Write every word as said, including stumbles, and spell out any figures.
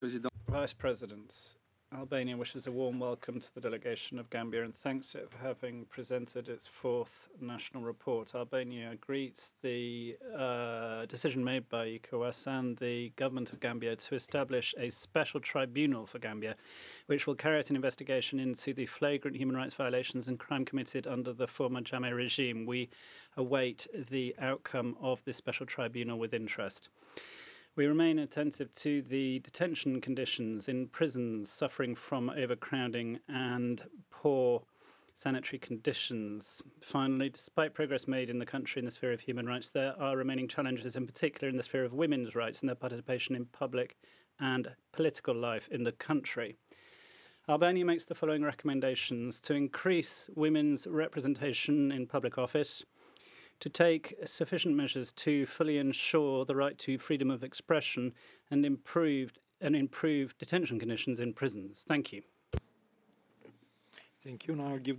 Vice President, Albania wishes a warm welcome to the delegation of Gambia and thanks it for having presented its fourth national report. Albania greets the uh, decision made by ECOWAS and the government of Gambia to establish a special tribunal for Gambia, which will carry out an investigation into the flagrant human rights violations and crime committed under the former Jammeh regime. We await the outcome of this special tribunal with interest. We remain attentive to the detention conditions in prisons suffering from overcrowding and poor sanitary conditions. Finally, despite progress made in the country in the sphere of human rights, there are remaining challenges, in particular in the sphere of women's rights and their participation in public and political life in the country. Albania makes the following recommendations: to increase women's representation in public office, to take sufficient measures to fully ensure the right to freedom of expression and improved and improve detention conditions in prisons. Thank you. Thank you. Now I'll give